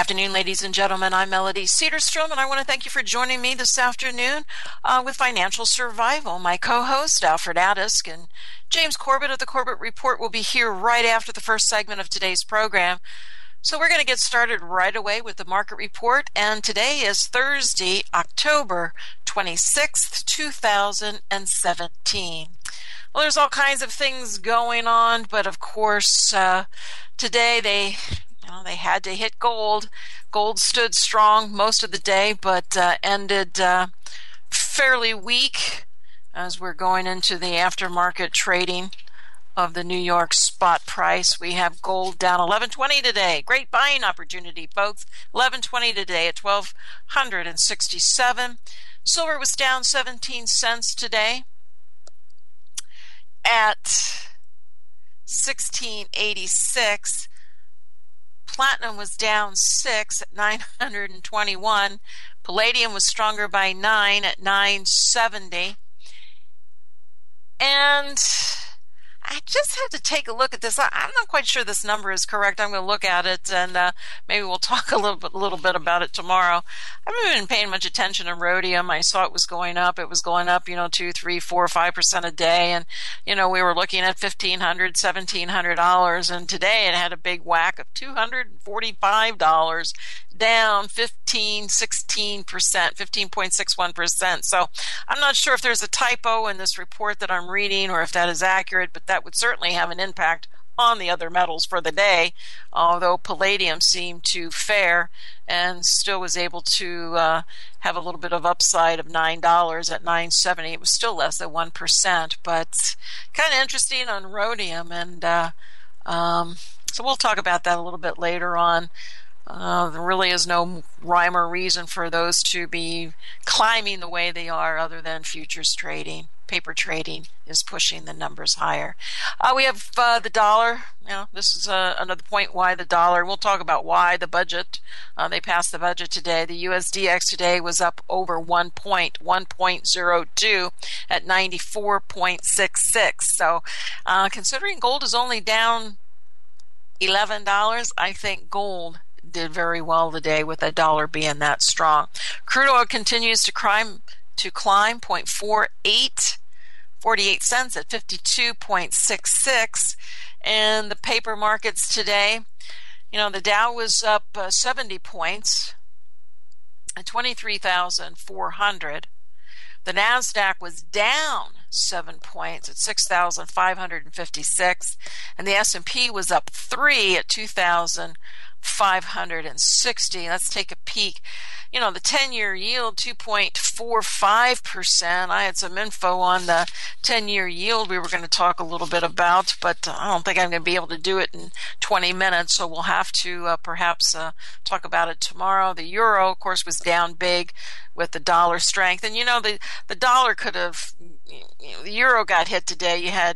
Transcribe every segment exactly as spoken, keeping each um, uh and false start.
afternoon, ladies and gentlemen. I'm Melody Cedarstrom, and I want to thank you for joining me this afternoon uh, with Financial Survival. My co-host, Alfred Adisk, and James Corbett of the Corbett Report will be here right after the first segment of today's program. So we're going to get started right away with the market report, and today is Thursday, October twenty-sixth, two thousand seventeen. Well, there's all kinds of things going on, but of course, uh, today they... Well, they had to hit gold. Gold stood strong most of the day, but uh, ended uh, fairly weak as we're going into the aftermarket trading of the New York spot price. We have gold down eleven twenty today. Great buying opportunity, folks. eleven twenty today at twelve sixty-seven. Silver was down seventeen cents today at sixteen eighty-six. Platinum was down six at nine twenty-one. Palladium was stronger by nine at nine seventy. And I just had to take a look at this. I'm not quite sure this number is correct. I'm going to look at it, and uh, maybe we'll talk a little bit, little bit about it tomorrow. I haven't been paying much attention to rhodium. I saw it was going up. It was going up, you know, two, three, four, five percent a day, and you know, we were looking at fifteen hundred, seventeen hundred dollars, and today it had a big whack of two hundred forty-five dollars, down fifteen, sixteen percent, fifteen point six one percent. So I'm not sure if there's a typo in this report that I'm reading or if that is accurate, but that would certainly have an impact on the other metals for the day, although palladium seemed to fare and still was able to uh, have a little bit of upside of nine dollars at nine seventy. It was still less than one percent, but kind of interesting on rhodium, and uh, um, so we'll talk about that a little bit later on. Uh, there really is no rhyme or reason for those to be climbing the way they are other than futures trading. Paper trading is pushing the numbers higher. Uh, we have uh, the dollar. You know, this is uh, another point why the dollar. We'll talk about why the budget. Uh, they passed the budget today. The U S D X today was up over one point, one point zero two at ninety-four point six six. So uh, considering gold is only down eleven dollars, I think gold did very well today with the dollar being that strong. Crude oil continues to climb, to climb zero point four eight, forty-eight cents at fifty-two point six six. And the paper markets today, you know, the Dow was up uh, seventy points at twenty-three thousand four hundred. The NASDAQ was down seven points at six thousand five hundred fifty-six. And the S and P was up three at two thousand five hundred sixty. Let's take a peek. You know, the ten-year yield, two point four five percent. I had some info on the ten-year yield we were going to talk a little bit about, but I don't think I'm going to be able to do it in twenty minutes, so we'll have to uh, perhaps uh, talk about it tomorrow. The euro, of course, was down big with the dollar strength. And, you know, the, the dollar could have, you know, the euro got hit today. You had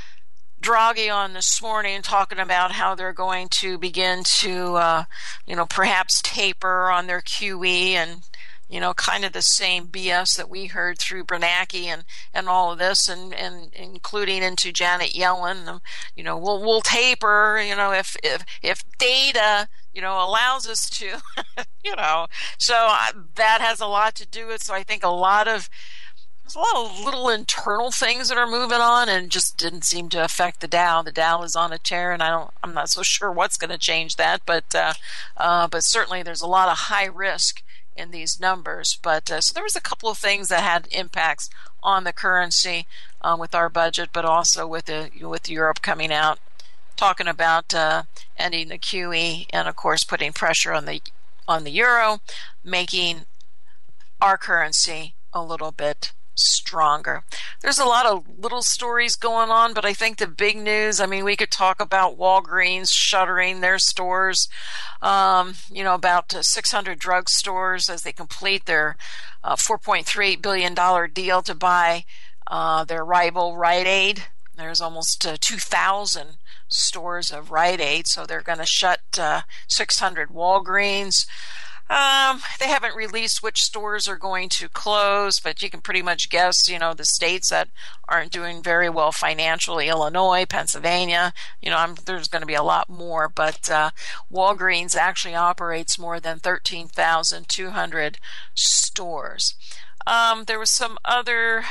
Draghi on this morning talking about how they're going to begin to, uh, you know, perhaps taper on their Q E, and, you know, kind of the same B S that we heard through Bernanke and, and all of this, and, and including into Janet Yellen. Um, you know, we'll we'll taper, you know, if if if data, you know, allows us to, you know. So uh, that has a lot to do with. So I think a lot of There's a lot of little internal things that are moving on, and just didn't seem to affect the Dow. The Dow is on a tear, and I don't, I'm not so sure what's going to change that. But uh, uh, but certainly there's a lot of high risk in these numbers. But uh, so there was a couple of things that had impacts on the currency uh, with our budget, but also with the with Europe coming out, talking about uh, ending the Q E, and of course putting pressure on the on the euro, making our currency a little bit stronger. There's a lot of little stories going on, but I think the big news, I mean, we could talk about Walgreens shuttering their stores, um, you know, about uh, six hundred drugstores as they complete their uh, four point three eight billion dollars deal to buy uh, their rival Rite Aid. There's almost uh, two thousand stores of Rite Aid, so they're going to shut uh, six hundred Walgreens. Um, they haven't released which stores are going to close, but you can pretty much guess, you know, the states that aren't doing very well financially: Illinois, Pennsylvania. You know, I'm, there's going to be a lot more, but uh, Walgreens actually operates more than thirteen thousand two hundred stores. Um, there was some other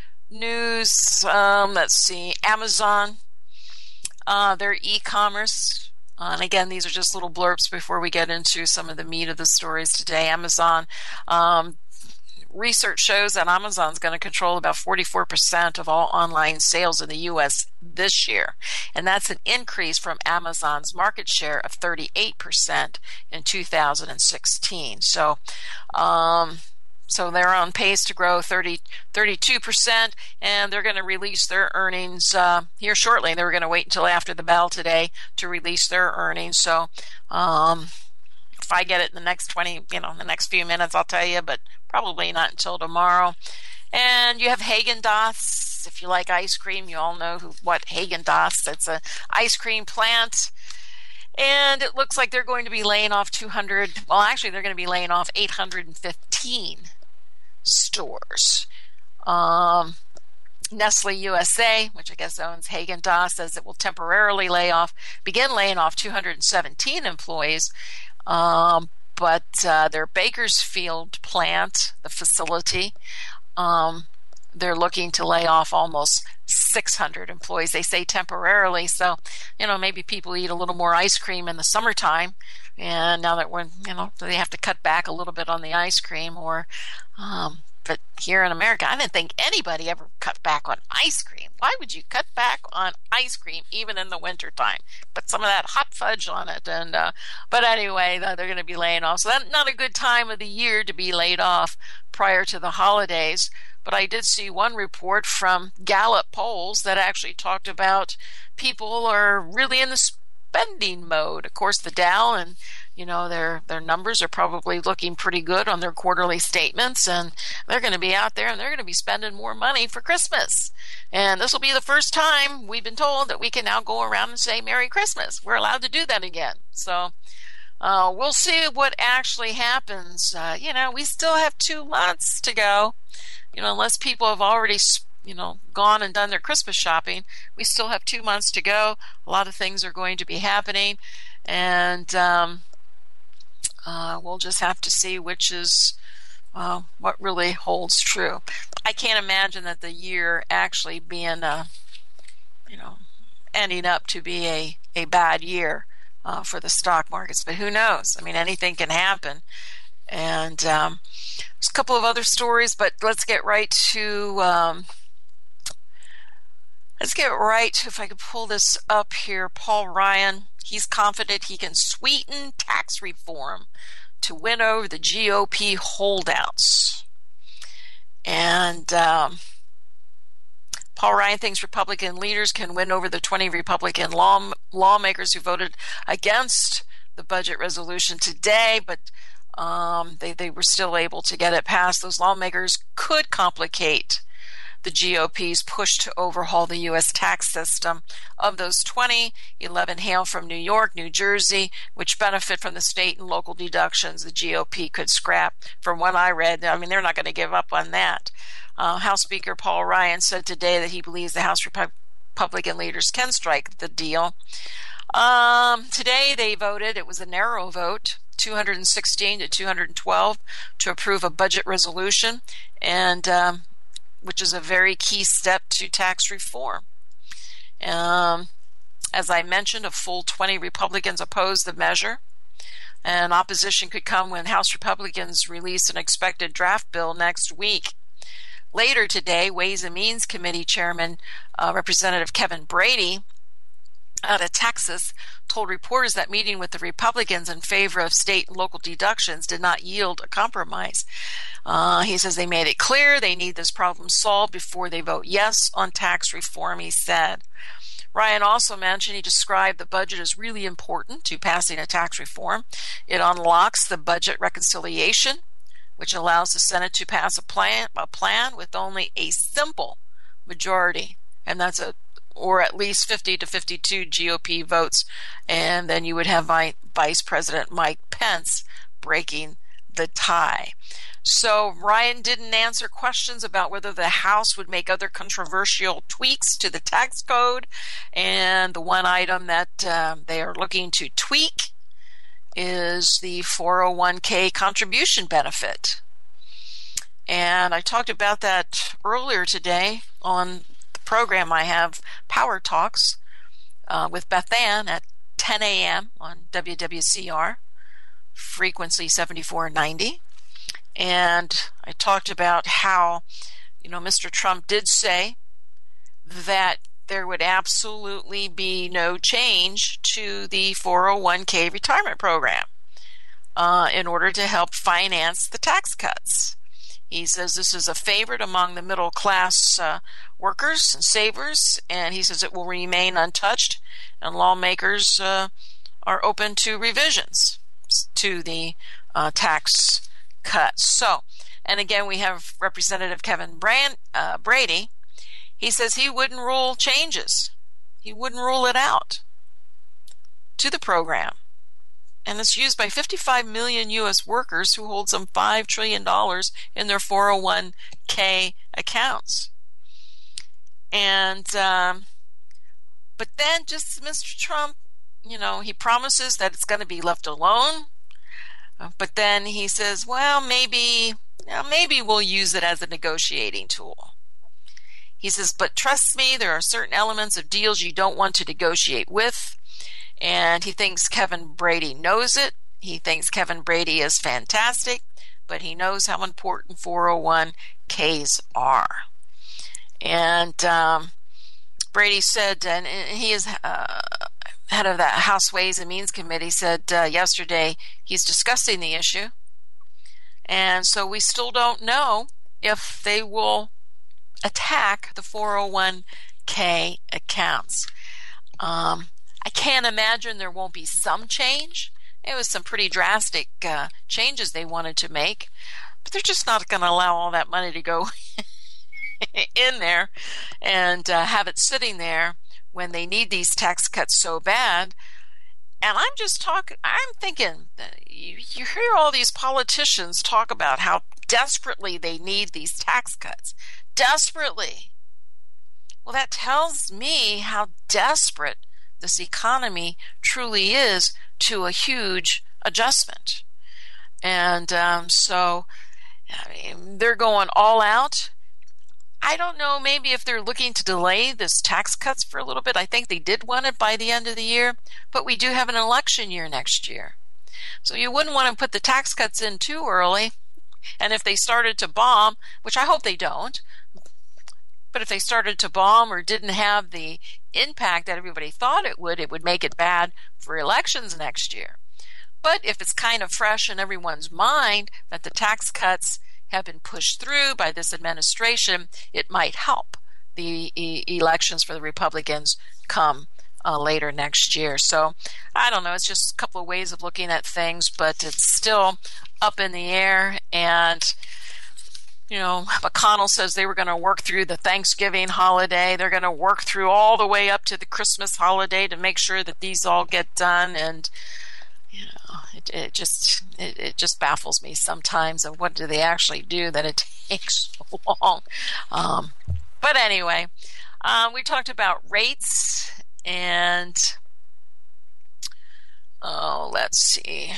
news. Um, let's see, Amazon, uh, their e-commerce. Uh, and again, these are just little blurbs before we get into some of the meat of the stories today. Amazon, um, research shows that Amazon's going to control about forty-four percent of all online sales in the U S this year. And that's an increase from Amazon's market share of thirty-eight percent in two thousand sixteen. So, um, So they're on pace to grow thirty, thirty-two percent, and they're going to release their earnings uh, here shortly. They were going to wait until after the bell today to release their earnings. So um, if I get it in the next twenty, you know, the next few minutes, I'll tell you, but probably not until tomorrow. And you have Haagen-Dazs. If you like ice cream, you all know who, what Haagen-Dazs. It's an ice cream plant. And it looks like they're going to be laying off two hundred, well, actually, they're going to be laying off eight hundred fifteen stores. Um, Nestle U S A, which I guess owns Haagen-Dazs, says it will temporarily lay off, begin laying off two hundred seventeen employees. Um, but uh, their Bakersfield plant, the facility, um, they're looking to lay off almost six hundred employees. They say temporarily, so you know maybe people eat a little more ice cream in the summertime, and now that we're you know they have to cut back a little bit on the ice cream. Or, um, but here in America, I didn't think anybody ever cut back on ice cream. Why would you cut back on ice cream even in the wintertime? Put some of that hot fudge on it, and uh, but anyway, they're going to be laying off. So that's not a good time of the year to be laid off prior to the holidays. But I did see one report from Gallup polls that actually talked about people are really in the spending mode. Of course, the Dow and you know their their numbers are probably looking pretty good on their quarterly statements, and they're going to be out there and they're going to be spending more money for Christmas. And this will be the first time we've been told that we can now go around and say Merry Christmas. We're allowed to do that again. So uh, we'll see what actually happens. Uh, you know, we still have two months to go. You know, unless people have already, you know, gone and done their Christmas shopping, we still have two months to go. A lot of things are going to be happening, and um, uh, we'll just have to see which is uh, what really holds true. I can't imagine that the year actually being, uh, you know, ending up to be a, a bad year uh, for the stock markets. But who knows? I mean, anything can happen. And um, there's a couple of other stories, but let's get right to um, let's get right to, if I could pull this up here, Paul Ryan. He's confident he can sweeten tax reform to win over the G O P holdouts. And um, Paul Ryan thinks Republican leaders can win over the twenty Republican law, lawmakers who voted against the budget resolution today, but Um, they, they were still able to get it passed. Those lawmakers could complicate the G O P's push to overhaul the U S tax system. Of those twenty, eleven hail from New York, New Jersey, which benefit from the state and local deductions the G O P could scrap. From what I read, I mean, they're not going to give up on that. Uh, House Speaker Paul Ryan said today that he believes the House Repu- Republican leaders can strike the deal. Um, today they voted, it was a narrow vote, two hundred sixteen to two hundred twelve, to approve a budget resolution, and um, which is a very key step to tax reform. Um, as I mentioned, a full twenty Republicans opposed the measure, and opposition could come when House Republicans release an expected draft bill next week. Later today, Ways and Means Committee Chairman uh, Representative Kevin Brady out of Texas told reporters that meeting with the Republicans in favor of state and local deductions did not yield a compromise. Uh, he says they made it clear they need this problem solved before they vote yes on tax reform, he said. Ryan also mentioned he described the budget as really important to passing a tax reform. It unlocks the budget reconciliation, which allows the Senate to pass a plan, a plan with only a simple majority, and that's a or at least fifty to fifty-two G O P votes, and then you would have Vice President Mike Pence breaking the tie. So Ryan didn't answer questions about whether the House would make other controversial tweaks to the tax code. And the one item that uh, they are looking to tweak is the four oh one k contribution benefit. And I talked about that earlier today on the program I have, Power Talks, uh, with Beth Ann at ten a.m. on W W C R, frequency seventy-four ninety. And I talked about how, you know, Mister Trump did say that there would absolutely be no change to the four oh one k retirement program uh, in order to help finance the tax cuts. He says this is a favorite among the middle class uh, workers and savers, and he says it will remain untouched, and lawmakers uh, are open to revisions to the uh, tax cuts. So, and again, we have Representative Kevin Brand, uh, Brady. He says he wouldn't rule changes. He wouldn't rule it out to the program. And it's used by fifty-five million U S workers who hold some five trillion dollars in their four oh one k accounts. And, um, but then just Mister Trump, you know, he promises that it's going to be left alone. But then he says, well, maybe, you know, maybe we'll use it as a negotiating tool. He says, but trust me, there are certain elements of deals you don't want to negotiate with. And he thinks Kevin Brady knows it. He thinks Kevin Brady is fantastic, but he knows how important four oh one k's are. And um, Brady said, and he is uh, head of that House Ways and Means Committee, said uh, yesterday he's discussing the issue. And so we still don't know if they will attack the four oh one k accounts. Um, I can't imagine there won't be some change. It was some pretty drastic uh, changes they wanted to make, but they're just not going to allow all that money to go in there and uh, have it sitting there when they need these tax cuts so bad. And I'm just talking, I'm thinking, you, you hear all these politicians talk about how desperately they need these tax cuts. Desperately. Well, that tells me how desperate this economy truly is to a huge adjustment. And um, so, I mean, they're going all out. I don't know, maybe if they're looking to delay this tax cuts for a little bit. I think they did want it by the end of the year, but we do have an election year next year. So you wouldn't want to put the tax cuts in too early. And if they started to bomb, which I hope they don't, but if they started to bomb or didn't have the impact that everybody thought it would, it would make it bad for elections next year. But if it's kind of fresh in everyone's mind that the tax cuts have been pushed through by this administration, it might help the e- elections for the Republicans come uh, later next year. So I don't know. It's just a couple of ways of looking at things, but it's still up in the air. And, you know, McConnell says they were going to work through the Thanksgiving holiday. They're going to work through all the way up to the Christmas holiday to make sure that these all get done. And you know, it, it just it, it just baffles me sometimes of what do they actually do that it takes so long. Um, but anyway, um, we talked about rates, and oh, let's see.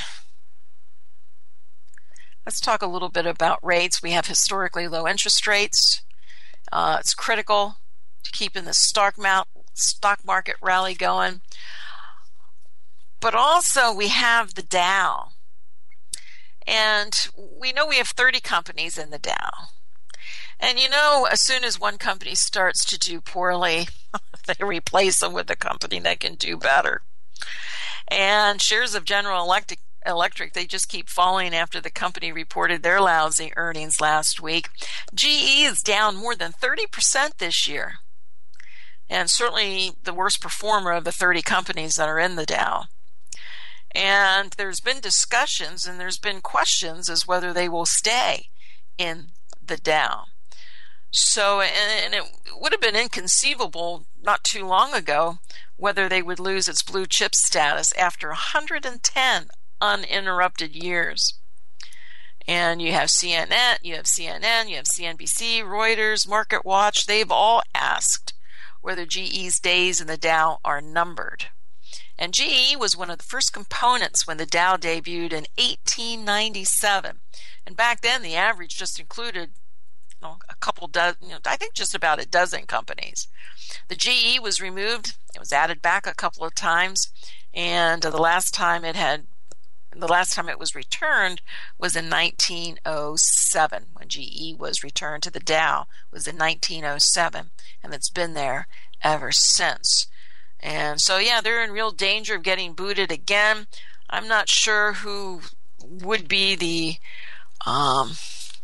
Let's talk a little bit about rates. We have historically low interest rates. Uh, it's critical to keeping the stock market rally going. But also we have the Dow. And we know we have thirty companies in the Dow. And you know, as soon as one company starts to do poorly, they replace them with a company that can do better. And shares of General Electric Electric, they just keep falling after the company reported their lousy earnings last week. G E is down more than thirty percent this year, and certainly the worst performer of the thirty companies that are in the Dow. And there's been discussions and there's been questions as whether they will stay in the Dow. So, and it would have been inconceivable not too long ago whether they would lose its blue chip status after one hundred ten uninterrupted years. And you have C N N, you have C N N, you have C N B C, Reuters, Market Watch. They've all asked whether G E's days in the Dow are numbered. And G E was one of the first components when the Dow debuted in eighteen ninety-seven. And back then, the average just included you know, a couple dozen, you know, I think just about a dozen companies. The G E was removed. It was added back a couple of times. And the last time it had The last time it was returned was in nineteen oh seven, when G E was returned to the Dow, was in nineteen oh seven, and it's been there ever since. And so, yeah, they're in real danger of getting booted again. I'm not sure who would be the um,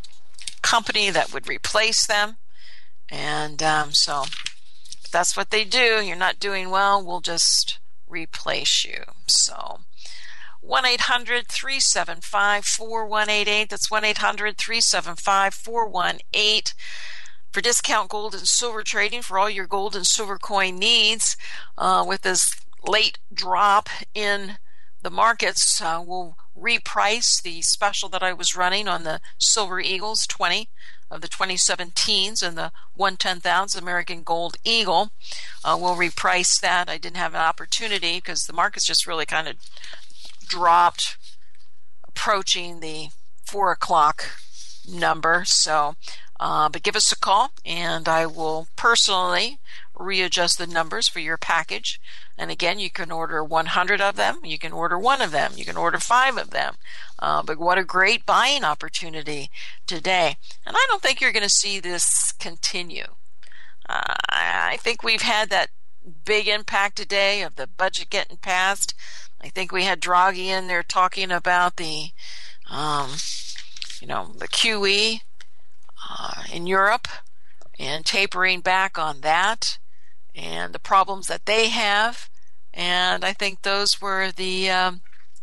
company that would replace them. And um, so if that's what they do, you're not doing well, we'll just replace you. So one eight hundred, three seven five, four one eight eight. That's one eight hundred, three seven five, four one eight eight for discount gold and silver trading for all your gold and silver coin needs. Uh, with this late drop in the markets, uh, we'll reprice the special that I was running on the Silver Eagles twenty of the twenty seventeens and the one tenth ounce American Gold Eagle. Uh, we'll reprice that. I didn't have an opportunity because the market's just really kind of dropped, approaching the four o'clock number. So, uh, but give us a call, and I will personally readjust the numbers for your package. And again, you can order one hundred of them. You can order one of them. You can order five of them. Uh, but what a great buying opportunity today. And I don't think you're going to see this continue. Uh, I think we've had that big impact today of the budget getting passed. I think we had Draghi in there talking about the, um, you know, the Q E uh, in Europe and tapering back on that and the problems that they have. And I think those were the um,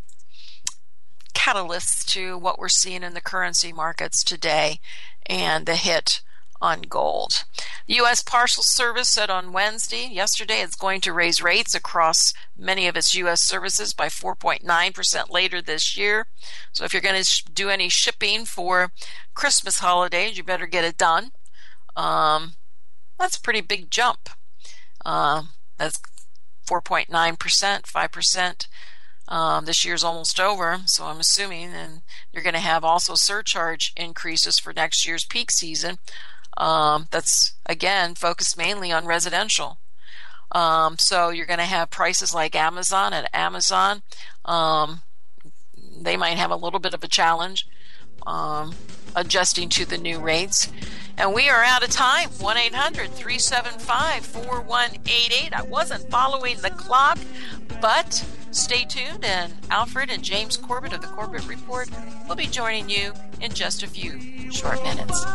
catalysts to what we're seeing in the currency markets today and the hit on gold. The U S Parcel Service said on Wednesday, yesterday, it's going to raise rates across many of its U S services by four point nine percent later this year. So if you're going to sh- do any shipping for Christmas holidays, you better get it done. Um, that's a pretty big jump. Uh, that's four point nine percent, five percent. Um, this year's almost over, so I'm assuming, and you're going to have also surcharge increases for next year's peak season. Um, that's, again, focused mainly on residential. Um, so you're going to have prices like Amazon. At Amazon, um, they might have a little bit of a challenge um, adjusting to the new rates. And we are out of time. one eight hundred, three seven five, four one eight eight. I wasn't following the clock, but stay tuned, and Alfred and James Corbett of the Corbett Report will be joining you in just a few short minutes.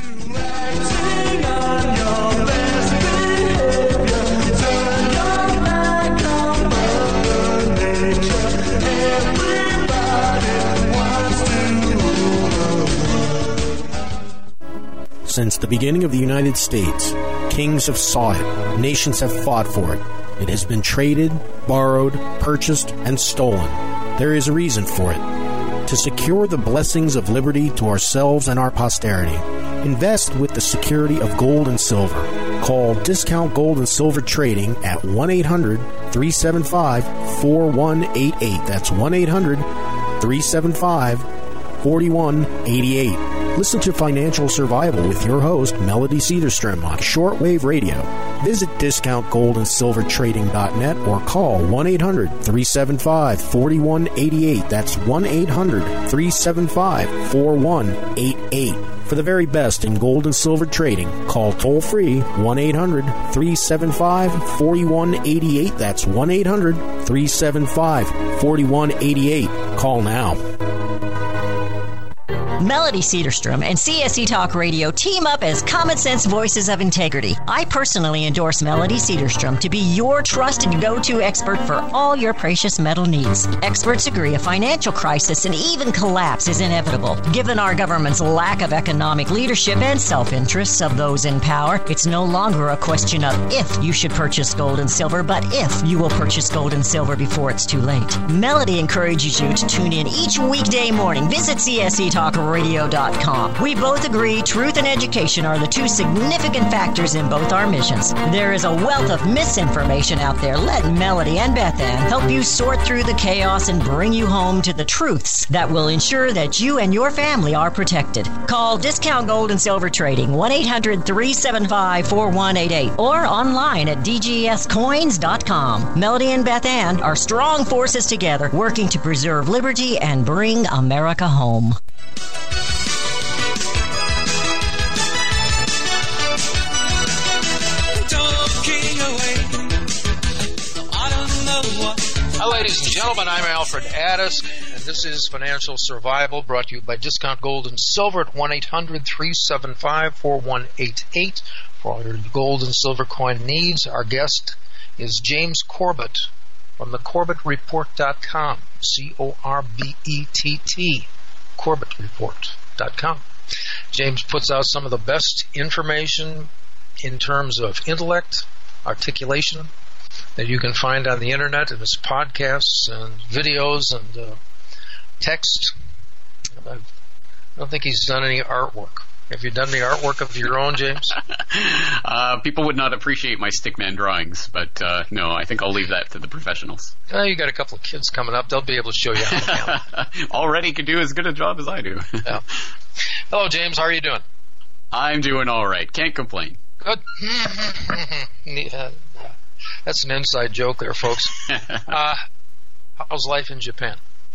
Since the beginning of the United States, kings have sought it, nations have fought for it. It has been traded, borrowed, purchased, and stolen. There is a reason for it. To secure the blessings of liberty to ourselves and our posterity, invest with the security of gold and silver. Call Discount Gold and Silver Trading at one eight hundred, three seven five, four one eight eight. That's one eight hundred, three seven five, four one eight eight. Listen to Financial Survival with your host, Melody Cedarstrom, on shortwave radio. Visit discount gold and silver trading dot net or call one eight hundred, three seven five, four one eight eight. That's one eight hundred, three seven five, four one eight eight. For the very best in gold and silver trading, call toll-free one eight hundred, three seven five, four one eight eight. That's one eight hundred, three seven five, four one eight eight. Call now. Melody Cedarstrom and C S E Talk Radio team up as common sense voices of integrity. I personally endorse Melody Cedarstrom to be your trusted go-to expert for all your precious metal needs. Experts agree a financial crisis and even collapse is inevitable. Given our government's lack of economic leadership and self-interests of those in power, it's no longer a question of if you should purchase gold and silver, but if you will purchase gold and silver before it's too late. Melody encourages you to tune in each weekday morning. Visit C S E Talk radio dot com. We both agree truth and education are the two significant factors in both our missions. There is a wealth of misinformation out there. Let Melody and Beth Ann help you sort through the chaos and bring you home to the truths that will ensure that you and your family are protected. Call Discount Gold and Silver Trading, one eight hundred three seven five four one eight eight, or online at d g s coins dot com. Melody and Beth Ann are strong forces together, working to preserve liberty and bring America home. Hi, ladies and gentlemen. I'm Alfred Addis, and this is Financial Survival, brought to you by Discount Gold and Silver at one eight hundred three seven five four one eight eight. For all your gold and silver coin needs, our guest is James Corbett from the corbett report dot com, C O R B E T T, corbett report dot com. James puts out some of the best information in terms of intellect, articulation, that you can find on the internet in his podcasts and videos and uh, text. I don't think he's done any artwork. Have you done any artwork of your own, James? uh, people would not appreciate my stickman drawings, but uh, no, I think I'll leave that to the professionals. Uh, you got a couple of kids coming up. They'll be able to show you how to already can do as good a job as I do. Yeah. Hello, James. How are you doing? I'm doing all right. Can't complain. Good. uh, that's an inside joke there, folks. Uh, how's life in Japan?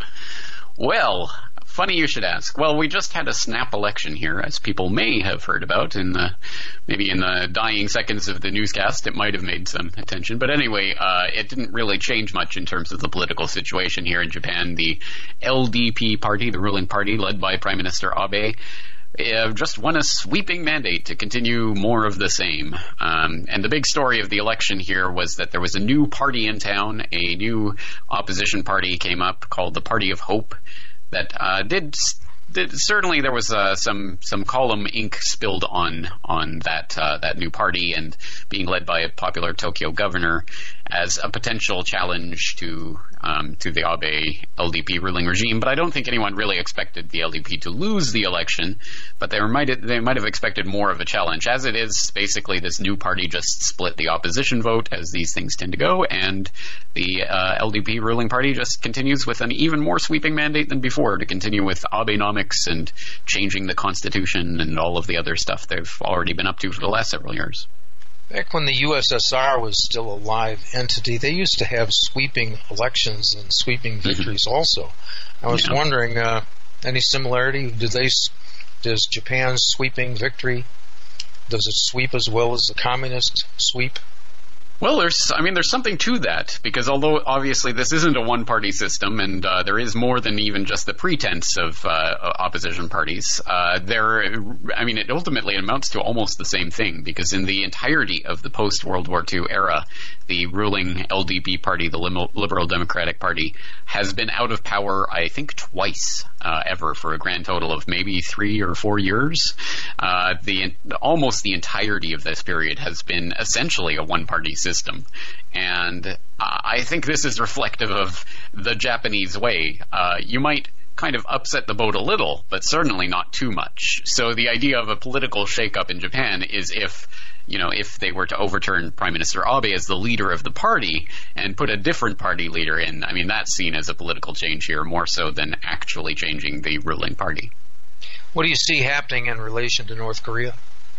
Well, funny you should ask. Well, we just had a snap election here, as people may have heard about. In the, maybe in the dying seconds of the newscast, it might have made some attention. But anyway, uh, it didn't really change much in terms of the political situation here in Japan. The L D P party, the ruling party, led by Prime Minister Abe, Uh, just won a sweeping mandate to continue more of the same. Um, and the big story of the election here was that there was a new party in town, a new opposition party came up called the Party of Hope that uh, did, did certainly there was uh, some some column ink spilled on on that uh, that new party, and being led by a popular Tokyo governor as a potential challenge to um, to the Abe L D P ruling regime. But I don't think anyone really expected the L D P to lose the election, but they might they might have expected more of a challenge. As it is, basically this new party just split the opposition vote, as these things tend to go, and the uh, L D P ruling party just continues with an even more sweeping mandate than before to continue with Abenomics and changing the constitution and all of the other stuff they've already been up to for the last several years. Back when the U S S R was still a live entity, they used to have sweeping elections and sweeping victories mm-hmm. also. I was yeah. wondering, uh, any similarity? Do they, does Japan's sweeping victory, does it sweep as well as the communist sweep? Well, there's, I mean, there's something to that, because although obviously this isn't a one-party system, and uh, there is more than even just the pretense of uh, opposition parties, uh, there, I mean, it ultimately amounts to almost the same thing, because in the entirety of the post-World War Two era, the ruling L D P party, the Liberal Democratic Party, has been out of power, I think, twice uh, ever, for a grand total of maybe three or four years. Uh, the almost the entirety of this period has been essentially a one-party system, and uh, I think this is reflective of the Japanese way. Uh, you might kind of upset the boat a little, but certainly not too much. So the idea of a political shakeup in Japan is if, you know, if they were to overturn Prime Minister Abe as the leader of the party and put a different party leader in, I mean, that's seen as a political change here more so than actually changing the ruling party. What do you see happening in relation to North Korea?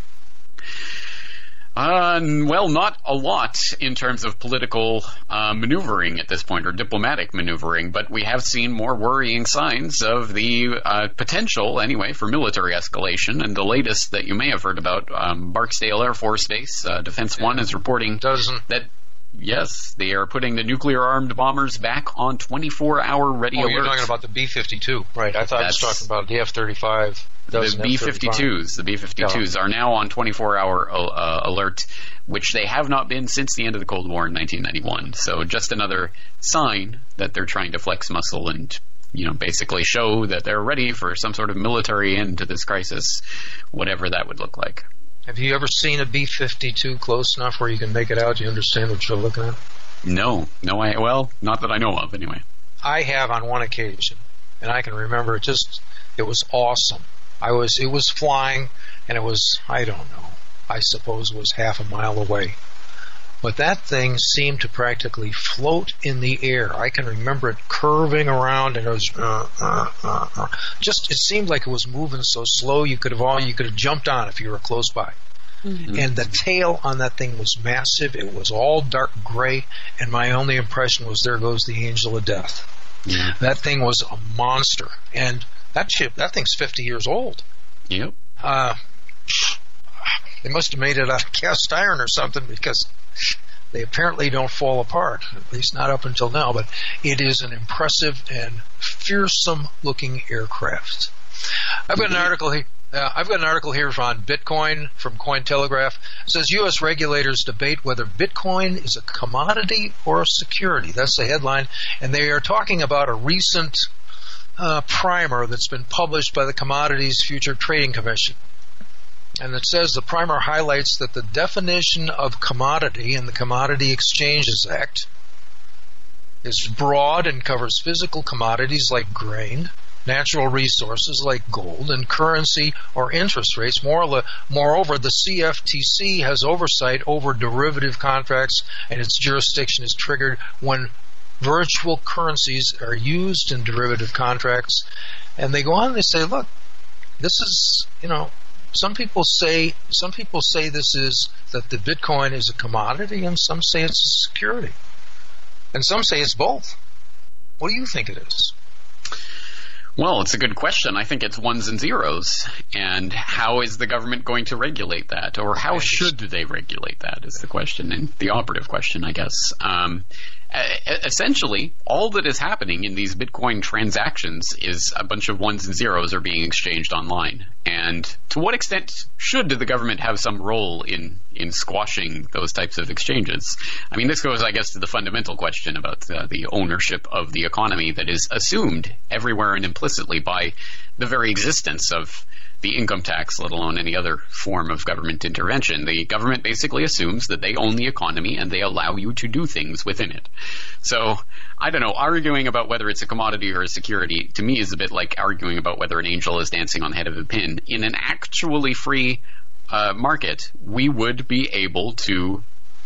Uh, well, not a lot in terms of political uh, maneuvering at this point, or diplomatic maneuvering, but we have seen more worrying signs of the uh, potential, anyway, for military escalation. And the latest that you may have heard about, um, Barksdale Air Force Base, uh, Defense One, is reporting Doesn't. that, yes, they are putting the nuclear-armed bombers back on twenty-four hour ready oh, alert. You're talking about the B fifty-two. Right, I thought That's, I was talking about the F thirty-five. The B fifty-twos, the B fifty-twos yeah. are now on twenty-four hour uh, alert, which they have not been since the end of the Cold War in nineteen ninety-one. So just another sign that they're trying to flex muscle and, you know, basically show that they're ready for some sort of military end to this crisis, whatever that would look like. Have you ever seen a B fifty-two close enough where you can make it out? You understand what you're looking at? No, no. I well, not that I know of, anyway. I have on one occasion, and I can remember just It was awesome. I was, it was flying, and it was, I don't know, I suppose it was half a mile away. But that thing seemed to practically float in the air. I can remember it curving around, and it was uh, uh, uh, uh. just. It seemed like it was moving so slow. You could have all you could have jumped on if you were close by. Mm-hmm. And the tail on that thing was massive. It was all dark gray, and my only impression was, there goes the angel of death. Yeah. That thing was a monster, and that ship, that thing's fifty years old. Yep. Uh, they must have made it out of cast iron or something, because they apparently don't fall apart, at least not up until now, but it is an impressive and fearsome-looking aircraft. I've got an article here. Uh, I've got an article here on Bitcoin from Cointelegraph. It says U S regulators debate whether Bitcoin is a commodity or a security. That's the headline, and they are talking about a recent uh, primer that's been published by the Commodities Future Trading Commission. And it says the primer highlights that the definition of commodity in the Commodity Exchanges Act is broad and covers physical commodities like grain, natural resources like gold, and currency or interest rates. Moreover, the C F T C has oversight over derivative contracts, and its jurisdiction is triggered when virtual currencies are used in derivative contracts. And they go on and they say, look, this is, you know, Some people say some people say this is that the Bitcoin is a commodity, and some say it's a security, and some say it's both. What do you think it is? Well, it's a good question. I think it's ones and zeros. And how is the government going to regulate that? Or how should they regulate that is the question, and the operative question, I guess. Um, essentially, all that is happening in these Bitcoin transactions is a bunch of ones and zeros are being exchanged online. And to what extent should the government have some role in, in squashing those types of exchanges? I mean, this goes, I guess, to the fundamental question about uh, the ownership of the economy that is assumed everywhere and implicitly by the very existence of the income tax, let alone any other form of government intervention. The government basically assumes that they own the economy and they allow you to do things within it. So, I don't know, arguing about whether it's a commodity or a security, to me, is a bit like arguing about whether an angel is dancing on the head of a pin. In an actually free uh, market, we would be able to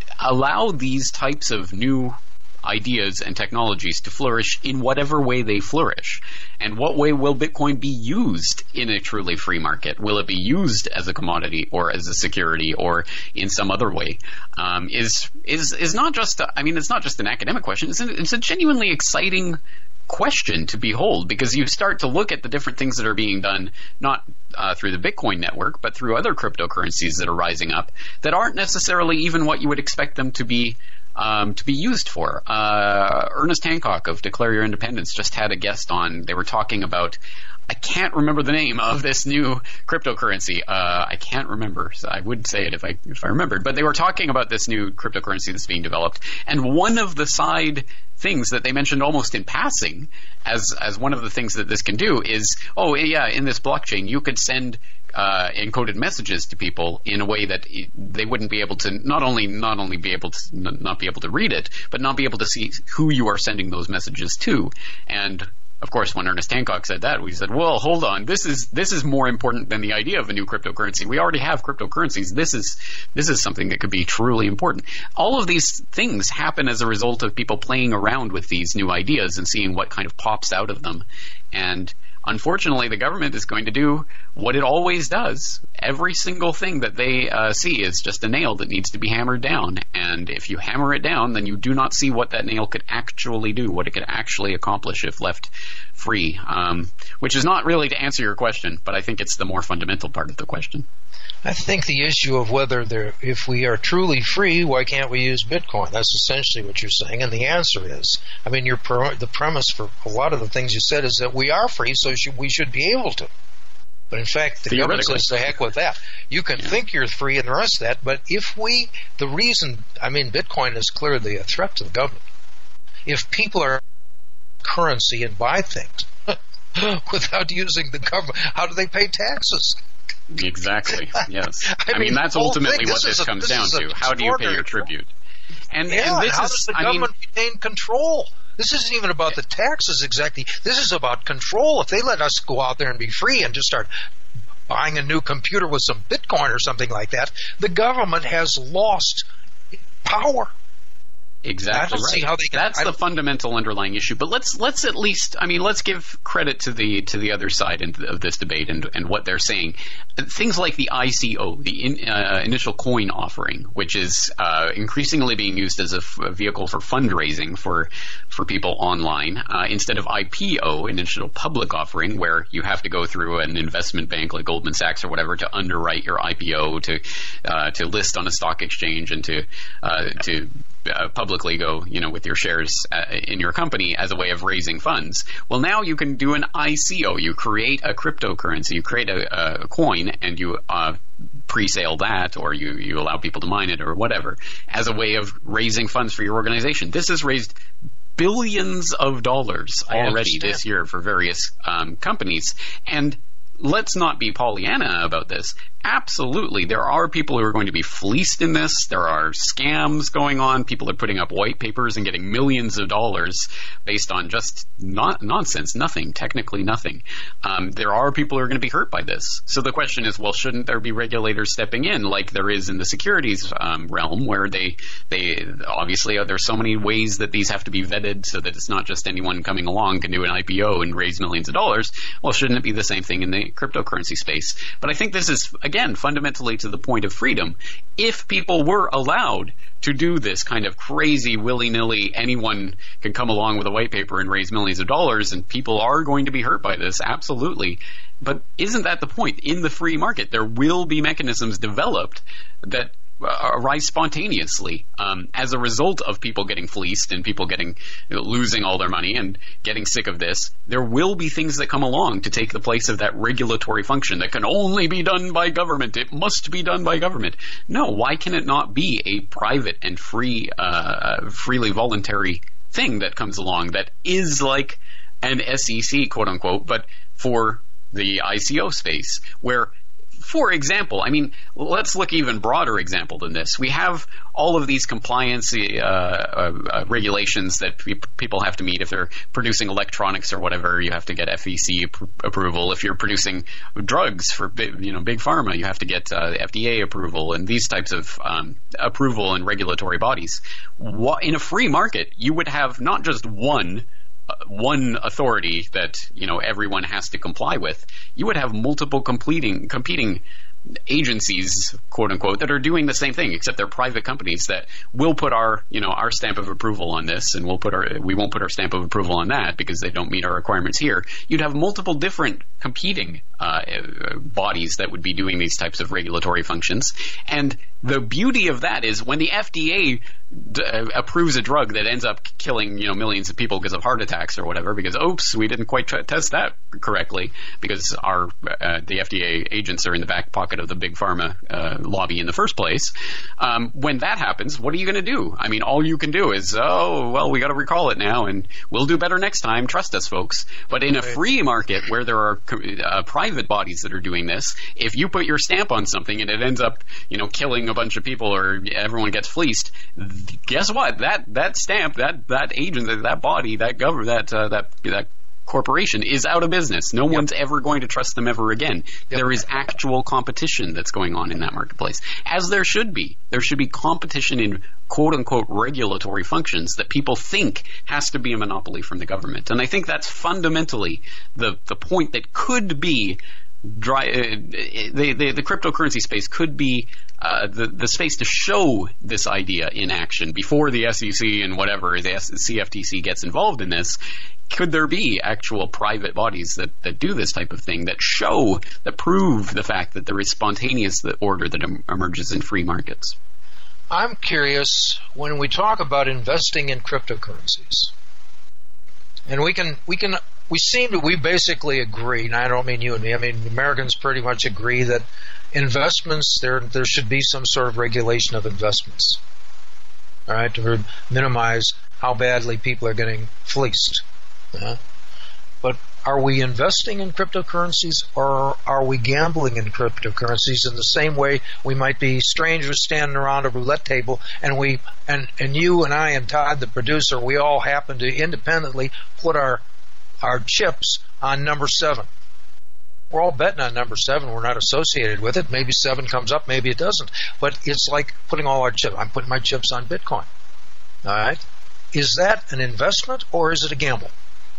allow these types of new ideas and technologies to flourish in whatever way they flourish. And what way will Bitcoin be used in a truly free market? Will it be used as a commodity or as a security or in some other way? Um, is is is not just a, I mean, it's not just an academic question. It's a, it's a genuinely exciting question to behold, because you start to look at the different things that are being done, not uh, through the Bitcoin network, but through other cryptocurrencies that are rising up that aren't necessarily even what you would expect them to be Um, to be used for. Uh, Ernest Hancock of Declare Your Independence just had a guest on. They were talking about, I can't remember the name of this new cryptocurrency. Uh, I can't remember. So I would say it if I if I remembered. But they were talking about this new cryptocurrency that's being developed. And one of the side things that they mentioned almost in passing as as one of the things that this can do is, oh, yeah, in this blockchain you could send Uh, encoded messages to people in a way that they wouldn't be able to not only not only be able to n- not be able to read it, but not be able to see who you are sending those messages to. And of course, when Ernest Hancock said that, we said, "Well, hold on. This is this is more important than the idea of a new cryptocurrency. We already have cryptocurrencies. This is this is something that could be truly important." All of these things happen as a result of people playing around with these new ideas and seeing what kind of pops out of them. And unfortunately, the government is going to do what it always does. Every single thing that they uh, see is just a nail that needs to be hammered down. And if you hammer it down, then you do not see what that nail could actually do, what it could actually accomplish if left free. Um, which is not really to answer your question, but I think it's the more fundamental part of the question. I think the issue of whether there, if we are truly free, why can't we use Bitcoin? That's essentially what you're saying. And the answer is, I mean, your per, the premise for a lot of the things you said is that we are free, so should, we should be able to. But in fact, the government says the heck with that. You can yeah. think you're free and the rest of that, but if we, the reason, I mean, Bitcoin is clearly a threat to the government. If people are currency and buy things without using the government, how do they pay taxes? Exactly. Yes. I, I mean, mean, that's ultimately what this, this comes a, this down to. How do you pay your tribute? And, yeah, and this how is, does the I government mean, retain control? This isn't even about the taxes exactly. This is about control. If they let us go out there and be free and just start buying a new computer with some Bitcoin or something like that, the government has lost power. Exactly I don't right. see how they can, That's the fundamental underlying issue. But let's let's at least, I mean, let's give credit to the to the other side of this debate and and what they're saying. Things like the I C O, the in, uh, initial coin offering, which is uh, increasingly being used as a, f- a vehicle for fundraising for for people online, uh, instead of I P O, initial public offering, where you have to go through an investment bank like Goldman Sachs or whatever to underwrite your I P O, to uh, to list on a stock exchange, and to uh, to Uh, publicly go, you know, with your shares uh, in your company as a way of raising funds. Well, now you can do an I C O. You create a cryptocurrency, you create a, a coin, and you uh, pre-sale that, or you, you allow people to mine it or whatever, as a way of raising funds for your organization. This has raised billions of dollars already this year for various um, companies. And let's not be Pollyanna about this. Absolutely, there are people who are going to be fleeced in this. There are scams going on. People are putting up white papers and getting millions of dollars based on just not nonsense, nothing, technically nothing. Um, there are people who are going to be hurt by this. So the question is, well, shouldn't there be regulators stepping in like there is in the securities um, realm, where they, they obviously, uh, there's so many ways that these have to be vetted so that it's not just anyone coming along can do an I P O and raise millions of dollars. Well, shouldn't it be the same thing in the cryptocurrency space? But I think this is, again, fundamentally to the point of freedom. If people were allowed to do this kind of crazy, willy-nilly, anyone can come along with a white paper and raise millions of dollars, and people are going to be hurt by this, absolutely. But isn't that the point? In the free market, there will be mechanisms developed that arise spontaneously um, as a result of people getting fleeced and people getting, you know, losing all their money and getting sick of this. There will be things that come along to take the place of that regulatory function that can only be done by government. It must be done by government. No, why can it not be a private and free, uh, freely voluntary thing that comes along that is like an S E C, quote unquote, but for the I C O space, where, for example, I mean, let's look even broader example than this. We have all of these compliance uh, uh, uh, regulations that pe- people have to meet. If they're producing electronics or whatever, you have to get F E C pr- approval. If you're producing drugs for big, you know, big pharma, you have to get uh, F D A approval and these types of um, approval and regulatory bodies. What, in a free market, you would have not just one one authority that, you know, everyone has to comply with. You would have multiple completing, competing agencies, quote unquote, that are doing the same thing, except they're private companies that will put our, you know, our stamp of approval on this, and we'll put our, we won't put our stamp of approval on that because they don't meet our requirements here. You'd have multiple different competing uh, bodies that would be doing these types of regulatory functions. And the beauty of that is when the F D A d- uh, approves a drug that ends up killing, you know, millions of people because of heart attacks or whatever, because oops, we didn't quite try- test that correctly because our uh, the F D A agents are in the back pocket of the big pharma uh, lobby in the first place. Um, when that happens, what are you going to do? I mean, all you can do is, oh, well, we got to recall it now, and we'll do better next time. Trust us, folks. But in a free market where there are uh, private bodies that are doing this, if you put your stamp on something and it ends up, you know, killing a bunch of people or everyone gets fleeced, guess what? That that stamp, that that agent, that body, that government, that uh, that that corporation is out of business. No yep. one's ever going to trust them ever again. Yep. There is actual competition that's going on in that marketplace, as there should be. There should be competition in quote-unquote regulatory functions that people think has to be a monopoly from the government. And I think that's fundamentally the the point that could be dry, uh, the, the the cryptocurrency space could be uh, the the space to show this idea in action before the S E C and whatever the C F T C gets involved in this. Could there be actual private bodies that, that do this type of thing, that show, that prove the fact that there is spontaneous order that em- emerges in free markets? I'm curious, when we talk about investing in cryptocurrencies, and we can we can we seem to we basically agree, and I don't mean you and me, I mean Americans pretty much agree that investments, there there should be some sort of regulation of investments, all right, to minimize how badly people are getting fleeced. Uh, but are we investing in cryptocurrencies or are we gambling in cryptocurrencies in the same way we might be strangers standing around a roulette table and we and, and you and I and Todd, the producer, we all happen to independently put our our chips on number seven. We're all betting on number seven. We're not associated with it. Maybe seven comes up, maybe it doesn't. But it's like putting all our chips. I'm putting my chips on Bitcoin. All right? Is that an investment or is it a gamble?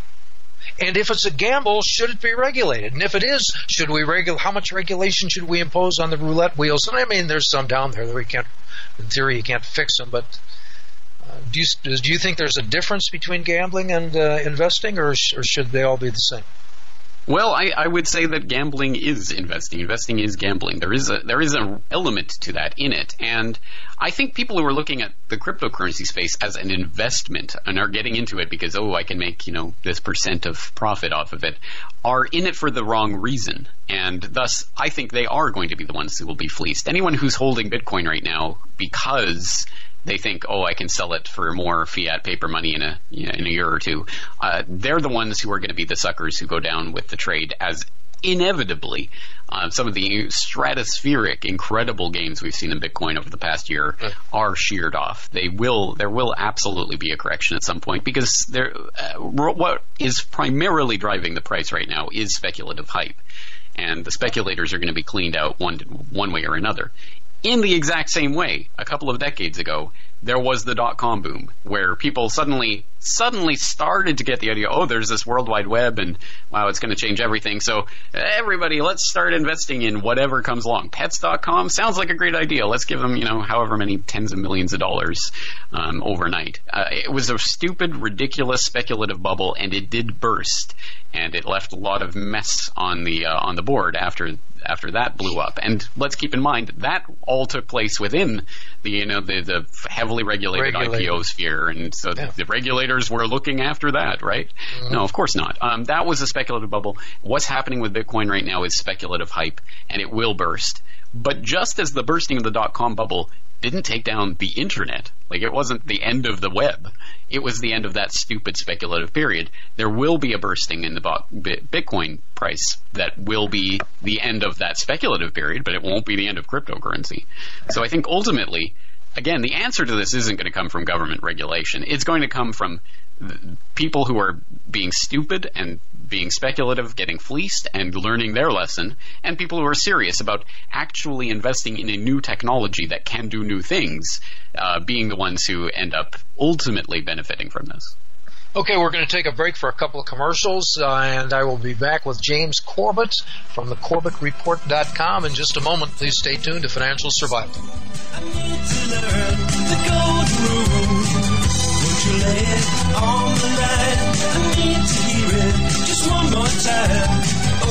And if it's a gamble, should it be regulated? And if it is, should we regulate? How much regulation should we impose on the roulette wheels? And I mean, there's some down there that we can't, in theory, you can't fix them. But uh, do you do you think there's a difference between gambling and uh, investing, or, sh- or should they all be the same? Well, I, I would say that gambling is investing. Investing is gambling. There is a there is an element to that in it, and I think people who are looking at the cryptocurrency space as an investment and are getting into it because oh, I can make you know this percent of profit off of it, are in it for the wrong reason, and thus I think they are going to be the ones who will be fleeced. Anyone who's holding Bitcoin right now because they think, oh, I can sell it for more fiat paper money in a you know, in a year or two. Uh, they're the ones who are going to be the suckers who go down with the trade, as inevitably uh, some of the stratospheric, incredible gains we've seen in Bitcoin over the past year right. are sheared off. They will. There will absolutely be a correction at some point because there. Uh, what is primarily driving the price right now is speculative hype, and the speculators are going to be cleaned out one one way or another. In the exact same way, a couple of decades ago, there was the dot-com boom, where people suddenly suddenly started to get the idea, oh, there's this World Wide Web, and wow, it's going to change everything. So everybody, let's start investing in whatever comes along. Pets dot com sounds like a great idea. Let's give them, you know, however many tens of millions of dollars um, overnight. Uh, it was a stupid, ridiculous, speculative bubble, and it did burst, and it left a lot of mess on the uh, on the board after. after that blew up. And let's keep in mind that all took place within the you know the, the heavily regulated, regulated. I P O sphere, and so yeah. the, the regulators were looking after that, right? Mm-hmm. No, of course not. Um, that was a speculative bubble. What's happening with Bitcoin right now is speculative hype, and it will burst. But just as the bursting of the dot-com bubble didn't take down the internet, like it wasn't the end of the web, it was the end of that stupid speculative period. There will be a bursting in the Bitcoin price that will be the end of that speculative period, but it won't be the end of cryptocurrency. So I think ultimately, again, the answer to this isn't going to come from government regulation. It's going to come from people who are being stupid and being speculative, getting fleeced, and learning their lesson, and people who are serious about actually investing in a new technology that can do new things, uh, being the ones who end up ultimately benefiting from this. Okay, we're going to take a break for a couple of commercials, uh, and I will be back with James Corbett from the Corbett Report dot com in just a moment. Please stay tuned to Financial Survival. I need to learn the golden rule. Won't you lay it on the line? I need to hear it just one more time.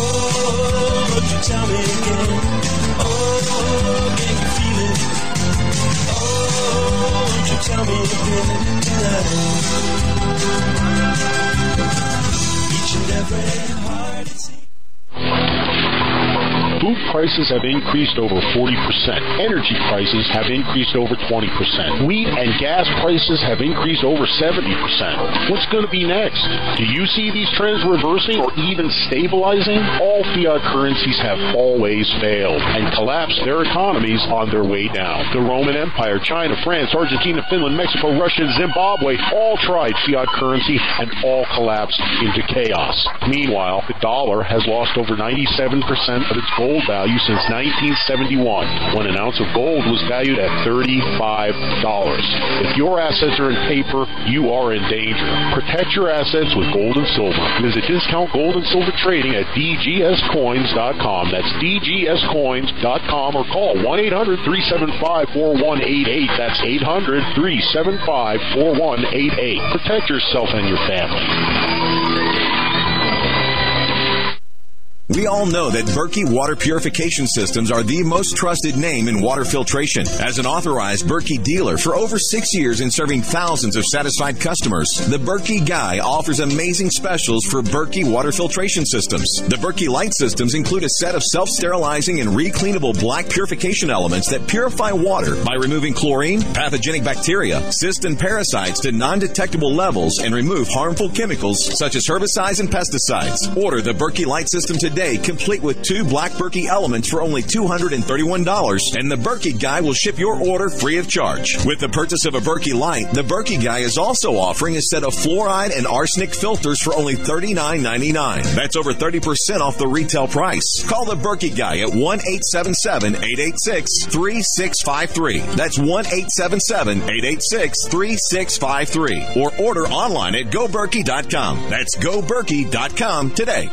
Oh, won't you tell me again? Oh, can you feel it? Oh, won't you tell me again tonight? Each and every heart it seems. Food prices have increased over forty percent. Energy prices have increased over twenty percent. Wheat and gas prices have increased over seventy percent. What's going to be next? Do you see these trends reversing or even stabilizing? All fiat currencies have always failed and collapsed their economies on their way down. The Roman Empire, China, France, Argentina, Finland, Mexico, Russia, and Zimbabwe all tried fiat currency and all collapsed into chaos. Meanwhile, the dollar has lost over ninety-seven percent of its gold value since nineteen seventy-one, when an ounce of gold was valued at thirty-five dollars. If your assets are in paper, you are in danger. Protect your assets with gold and silver. Visit Discount Gold and Silver Trading at D G S coins dot com. That's D G S coins dot com, or call one eight hundred, three seven five, four one eight eight. That's eight hundred, three seven five, four one eight eight. Protect yourself and your family. We all know that Berkey Water Purification Systems are the most trusted name in water filtration. As an authorized Berkey dealer for over six years and serving thousands of satisfied customers, the Berkey Guy offers amazing specials for Berkey Water Filtration Systems. The Berkey Light Systems include a set of self-sterilizing and recleanable black purification elements that purify water by removing chlorine, pathogenic bacteria, cysts, and parasites to non-detectable levels and remove harmful chemicals such as herbicides and pesticides. Order the Berkey Light System today, complete with two black Berkey elements for only two hundred thirty-one dollars, and the Berkey Guy will ship your order free of charge. With the purchase of a Berkey Light, the Berkey Guy is also offering a set of fluoride and arsenic filters for only thirty-nine ninety-nine. That's over thirty percent off the retail price. Call the Berkey Guy at one eight seven seven, eight eight six, three six five three. That's one eight seven seven, eight eight six, three six five three. Or order online at go berkey dot com. That's go berkey dot com today.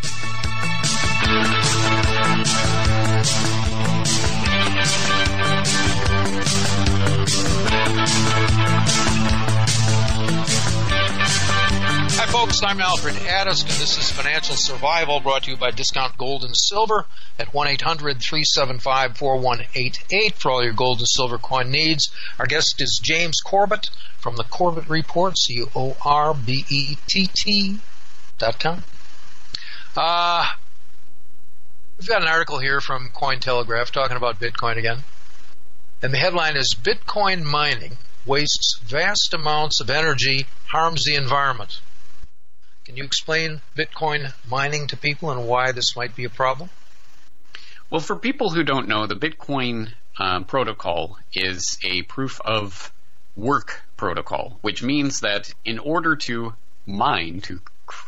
Hi folks, I'm Alfred Addis, and this is Financial Survival, brought to you by Discount Gold and Silver at one eight hundred, three seven five, four one eight eight for all your gold and silver coin needs. Our guest is James Corbett from the Corbett Report, C O R B E T T dot com. Uh, we've got an article here from Cointelegraph talking about Bitcoin again. And the headline is, Bitcoin mining wastes vast amounts of energy, harms the environment. Can you explain Bitcoin mining to people and why this might be a problem? Well, for people who don't know, the Bitcoin uh, protocol is a proof of work protocol, which means that in order to mine, to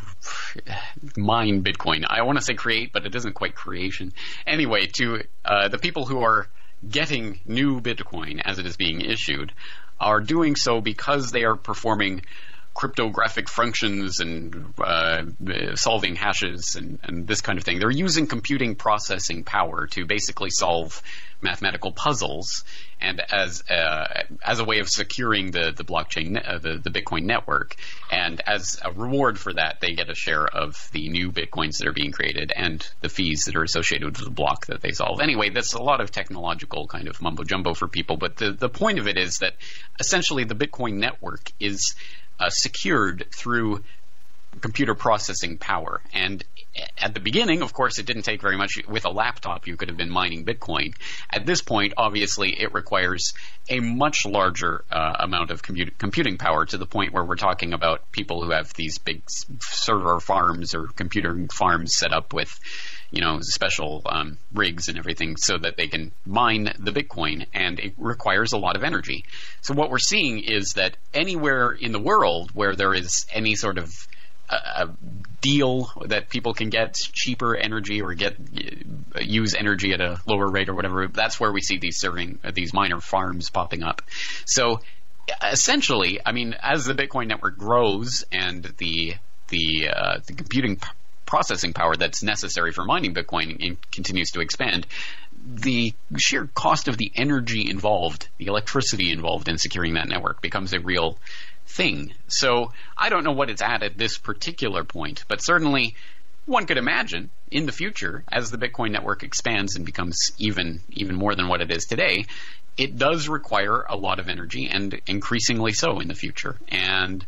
mine Bitcoin, I want to say create, but it isn't quite creation. Anyway, to uh, the people who are getting new Bitcoin as it is being issued are doing so because they are performing cryptographic functions and uh, solving hashes and, and this kind of thing. They're using computing processing power to basically solve mathematical puzzles, and as uh, as a way of securing the the blockchain, uh, the the Bitcoin network. And as a reward for that, they get a share of the new Bitcoins that are being created and the fees that are associated with the block that they solve. Anyway, that's a lot of technological kind of mumbo jumbo for people, but the the point of it is that essentially the Bitcoin network is Uh, secured through computer processing power. And at the beginning, of course, it didn't take very much. With a laptop, you could have been mining Bitcoin. At this point, obviously, it requires a much larger uh, amount of comput- computing power, to the point where we're talking about people who have these big server farms or computer farms set up with, you know, special um, rigs and everything so that they can mine the Bitcoin, and it requires a lot of energy. So what we're seeing is that anywhere in the world where there is any sort of uh, deal that people can get cheaper energy or get uh, use energy at a lower rate or whatever, that's where we see these serving uh, these miner farms popping up. So essentially, I mean, as the Bitcoin network grows and the the uh, the computing p- processing power that's necessary for mining Bitcoin in, continues to expand, the sheer cost of the energy involved, the electricity involved in securing that network, becomes a real thing. So I don't know what it's at at this particular point, but certainly one could imagine in the future, as the Bitcoin network expands and becomes even even more than what it is today, it does require a lot of energy, and increasingly so in the future. And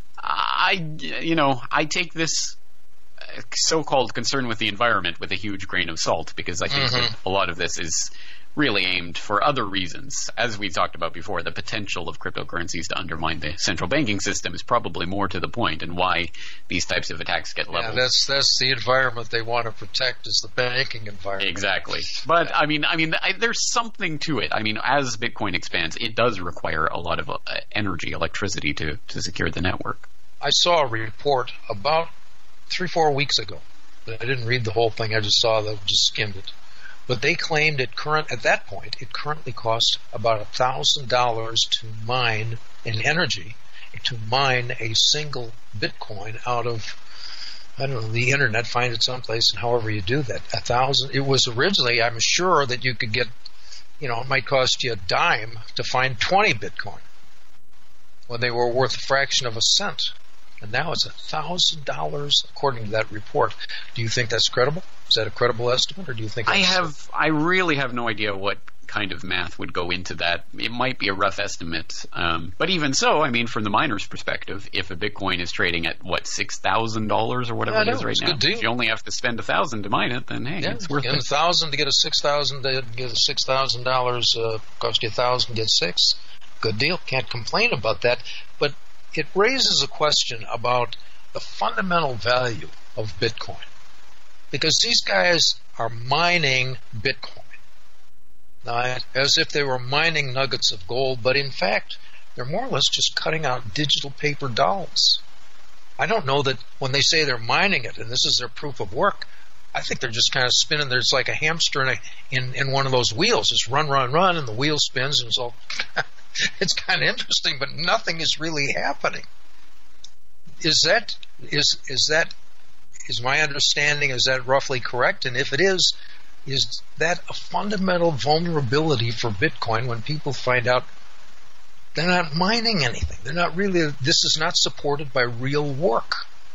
I, you know, I take this so-called concern with the environment with a huge grain of salt, because I think mm-hmm. that a lot of this is really aimed for other reasons. As we talked about before, the potential of cryptocurrencies to undermine the central banking system is probably more to the point, and why these types of attacks get leveled. Yeah, that's that's the environment they want to protect, is the banking environment. Exactly. But yeah. I mean, I mean, I, there's something to it. I mean, as Bitcoin expands, it does require a lot of uh, energy, electricity to to secure the network. I saw a report about three, four weeks ago. I didn't read the whole thing. I just saw the, just skimmed it. But they claimed it current at that point, it currently costs about a thousand dollars to mine in energy, to mine a single Bitcoin out of, I don't know, the internet, find it someplace, and however you do that. A thousand. It was originally, I'm sure that you could get, you know, it might cost you a dime to find twenty Bitcoin when they were worth a fraction of a cent. and now it's one thousand dollars according to that report. Do you think that's credible? Is that a credible estimate, or do you think I that's have I really have no idea what kind of math would go into that. It might be a rough estimate, um, but even so, I mean, from the miner's perspective, if a Bitcoin is trading at what six thousand dollars or whatever Yeah, I it know, is right it's a now, good deal. if you only have to spend a thousand to mine it, then hey, Yeah, it's worth get a it. thousand to get a six thousand. To get a six thousand dollars, uh, cost you a thousand, get six. Good deal. Can't complain about that. But it raises a question about the fundamental value of Bitcoin, because these guys are mining Bitcoin, now, as if they were mining nuggets of gold, but in fact, they're more or less just cutting out digital paper dolls. I don't know that when they say they're mining it, and this is their proof of work, I think they're just kind of spinning. There's like a hamster in, a, in in one of those wheels, just run, run, run, and the wheel spins, and it's all. It's kind of interesting, but nothing is really happening. Is that is is that is my understanding? Is that roughly correct? And if it is, is that a fundamental vulnerability for Bitcoin when people find out they're not mining anything? They're not really. This is not supported by real work.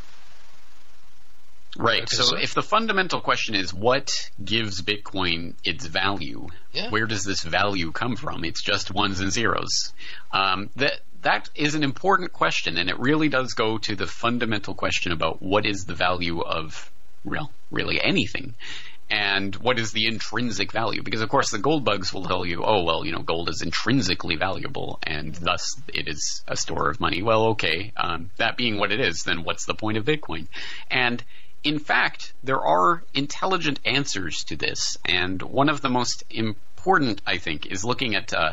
Right. So if the fundamental question is what gives Bitcoin its value, Yeah. where does this value come from? It's just ones and zeros. Um, that that is an important question, and it really does go to the fundamental question about what is the value of, well, really anything. And what is the intrinsic value? Because, of course, the gold bugs will tell you, oh, well, you know, gold is intrinsically valuable, and thus it is a store of money. Well, okay, um, that being what it is, then what's the point of Bitcoin? And in fact, there are intelligent answers to this, and one of the most important, I think, is looking at uh,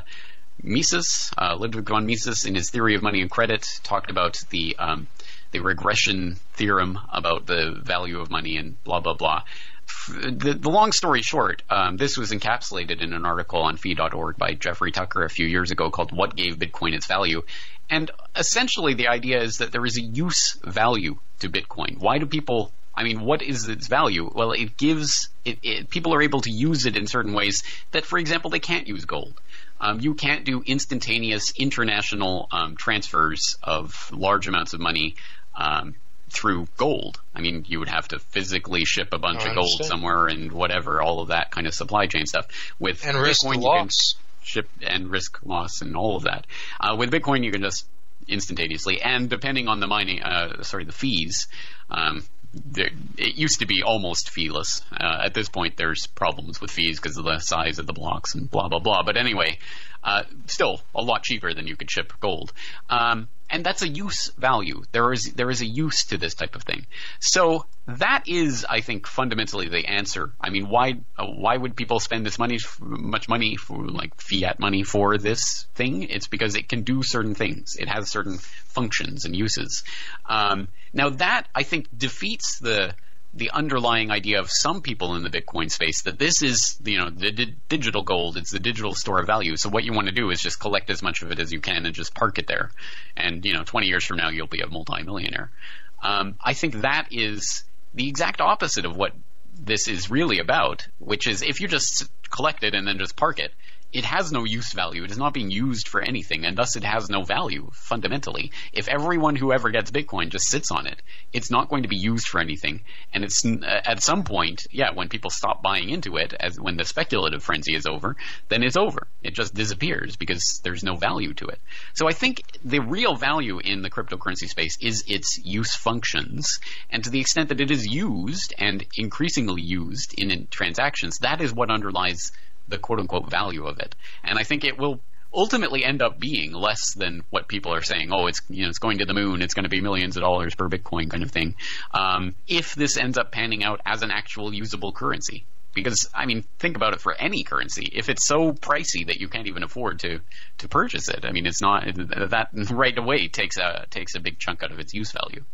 Mises, uh, Ludwig von Mises, in his Theory of Money and Credit, talked about the um, the regression theorem about the value of money and blah, blah, blah. The, the long story short, um, this was encapsulated in an article on fee dot org by Jeffrey Tucker a few years ago called What Gave Bitcoin Its Value? And essentially the idea is that there is a use value to Bitcoin. Why do people... I mean, what is its value? Well, it gives it, it, people are able to use it in certain ways that, for example, they can't use gold. Um, you can't do instantaneous international um, transfers of large amounts of money um, through gold. I mean, you would have to physically ship a bunch I of gold understand. somewhere and whatever, all of that kind of supply chain stuff. With And risk Bitcoin, you loss. can ship and risk loss and all of that. Uh, with Bitcoin, you can just instantaneously, and depending on the mining, uh, sorry, the fees. Um, There, it used to be almost feeless. Uh, at this point, there's problems with fees because of the size of the blocks and blah, blah, blah. But anyway, uh, still a lot cheaper than you could ship gold. Um, and that's a use value. There is there is a use to this type of thing. So that is, I think, fundamentally the answer. I mean, why uh, why would people spend this money, much money for like fiat money for this thing? It's because it can do certain things. It has certain functions and uses. Um, now that I think defeats the the underlying idea of some people in the Bitcoin space that this is, you know, the di- digital gold. It's the digital store of value. So what you want to do is just collect as much of it as you can and just park it there. And, you know, twenty years from now, you'll be a multimillionaire. Um, I think that is the exact opposite of what this is really about, which is if you just collect it and then just park it, it has no use value. It is not being used for anything, and thus it has no value, fundamentally. If everyone who ever gets Bitcoin just sits on it, it's not going to be used for anything. And it's uh, at some point, yeah, when people stop buying into it, as when the speculative frenzy is over, then it's over. It just disappears because there's no value to it. So I think the real value in the cryptocurrency space is its use functions. And to the extent that it is used, and increasingly used in, in transactions, that is what underlies the quote-unquote value of it. And I think it will ultimately end up being less than what people are saying. Oh, it's you know it's going to the moon. It's going to be millions of dollars per Bitcoin kind of thing. Um, if this ends up panning out as an actual usable currency. Because, I mean, think about it for any currency. If it's so pricey that you can't even afford to, to purchase it, I mean, it's not that right away takes a takes a big chunk out of its use value.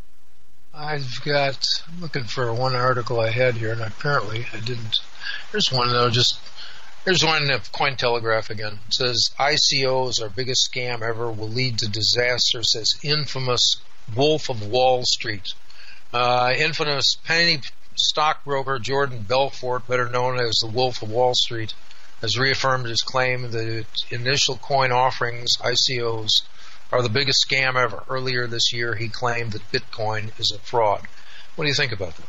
I've got, I'm looking for one article I had here, and apparently I didn't. Here's one, though, just, here's one of Cointelegraph again. It says, I C Os, our biggest scam ever, will lead to disaster, says infamous Wolf of Wall Street. Uh, infamous penny stockbroker Jordan Belfort, better known as the Wolf of Wall Street, has reaffirmed his claim that initial coin offerings, I C Os, are the biggest scam ever. Earlier this year, he claimed that Bitcoin is a fraud. What do you think about that?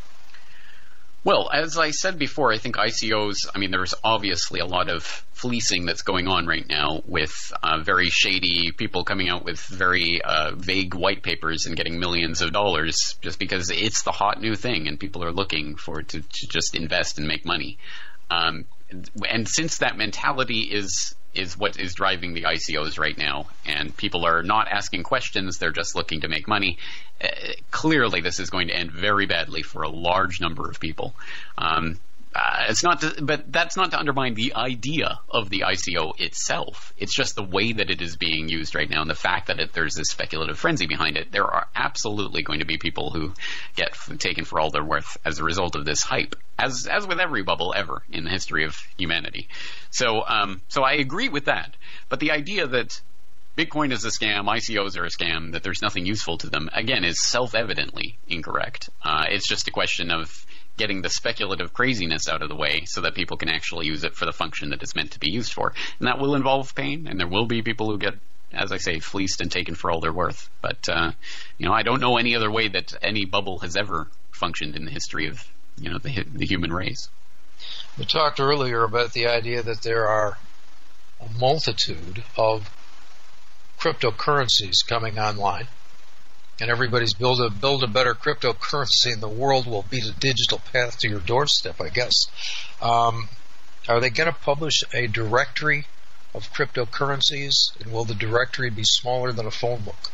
Well, as I said before, I think I C Os, I mean, there's obviously a lot of fleecing that's going on right now with uh, very shady people coming out with very uh, vague white papers and getting millions of dollars just because it's the hot new thing and people are looking for it to, to just invest and make money. Um, and since that mentality is is what is driving the I C Os right now, and people are not asking questions, they're just looking to make money, uh, clearly this is going to end very badly for a large number of people. Um, uh, it's not, to, but that's not to undermine the idea of the I C O itself. It's just the way that it is being used right now, and the fact that it, there's this speculative frenzy behind it. There are absolutely going to be people who get f- taken for all their worth as a result of this hype, as as with every bubble ever in the history of humanity. So, um, so I agree with that. But the idea that Bitcoin is a scam, I C Os are a scam, that there's nothing useful to them, again, is self-evidently incorrect. Uh, it's just a question of getting the speculative craziness out of the way so that people can actually use it for the function that it's meant to be used for. And that will involve pain, and there will be people who get, as I say, fleeced and taken for all they're worth. But, uh, you know, I don't know any other way that any bubble has ever functioned in the history of, you know, the, the human race. We talked earlier about the idea that there are a multitude of cryptocurrencies coming online, and everybody's build a build a better cryptocurrency, and the world will be the digital path to your doorstep, I guess. Um, are they going to publish a directory of cryptocurrencies, and will the directory be smaller than a phone book?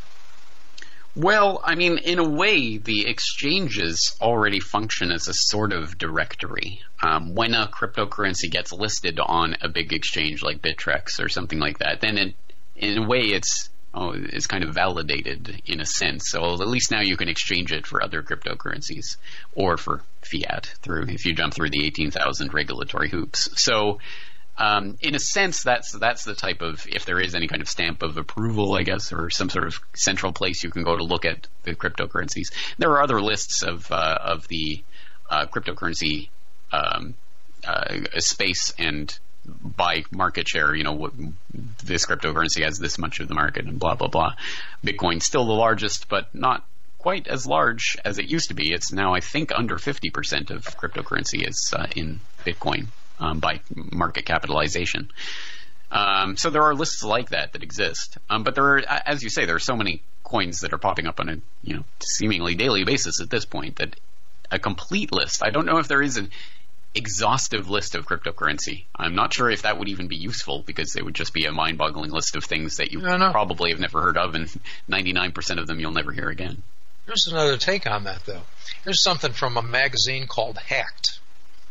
Well, I mean, in a way, the exchanges already function as a sort of directory. Um, when a cryptocurrency gets listed on a big exchange like Bittrex or something like that, then it, in a way it's oh, it's kind of validated in a sense. So at least now you can exchange it for other cryptocurrencies or for fiat through if you jump through the eighteen thousand regulatory hoops. So Um, in a sense, that's that's the type of, if there is any kind of stamp of approval, I guess, or some sort of central place you can go to look at the cryptocurrencies. There are other lists of uh, of the uh, cryptocurrency um, uh, space and by market share. You know, what, this cryptocurrency has this much of the market, and blah blah blah. Bitcoin's still the largest, but not quite as large as it used to be. It's now, I think, under fifty percent of cryptocurrency is uh, in Bitcoin. Um, by market capitalization. Um, so there are lists like that that exist. Um, but there are, as you say, there are so many coins that are popping up on a you know seemingly daily basis at this point that a complete list, I don't know if there is an exhaustive list of cryptocurrency. I'm not sure if that would even be useful, because it would just be a mind-boggling list of things that you probably have never heard of, and ninety-nine percent of them you'll never hear again. Here's another take on that, though. Here's something from a magazine called Hacked.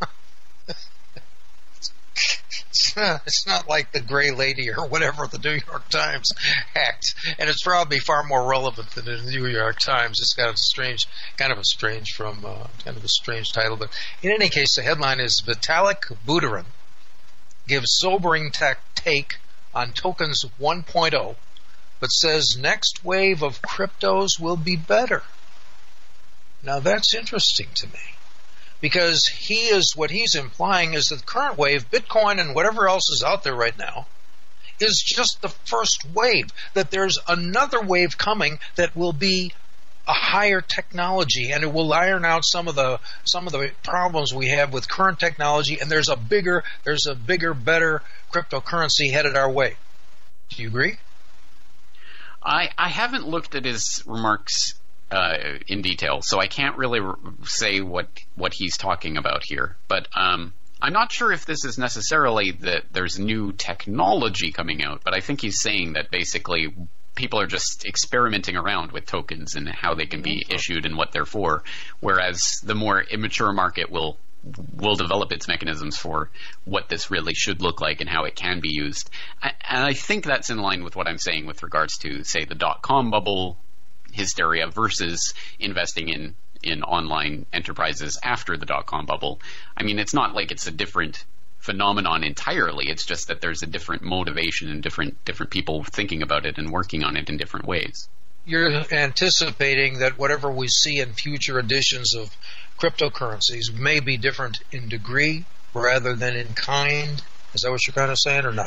It's not, it's not like the Gray Lady or whatever the New York Times Hacked, and it's probably far more relevant than the New York Times. It's got a strange, kind of a strange from, uh, kind of a strange title. But in any case, the headline is Vitalik Buterin gives sobering tech take on tokens one point oh, but says next wave of cryptos will be better. Now that's interesting to me. Because he is, what he's implying is that the current wave, Bitcoin and whatever else is out there right now, is just the first wave. That there's another wave coming that will be a higher technology, and it will iron out some of the some of the problems we have with current technology. And there's a bigger, there's a bigger, better cryptocurrency headed our way. Do you agree? I I haven't looked at his remarks Uh, in detail, so I can't really re- say what what he's talking about here. But um, I'm not sure if this is necessarily that there's new technology coming out, but I think he's saying that basically people are just experimenting around with tokens and how they can be issued and what they're for, whereas the more immature market will will develop its mechanisms for what this really should look like and how it can be used. I, and I think that's in line with what I'm saying with regards to, say, the dot-com bubble hysteria versus investing in, in online enterprises after the dot-com bubble. I mean, it's not like it's a different phenomenon entirely. It's just that there's a different motivation and different different people thinking about it and working on it in different ways. You're anticipating that whatever we see in future editions of cryptocurrencies may be different in degree rather than in kind? Is that what you're kind of saying, or not?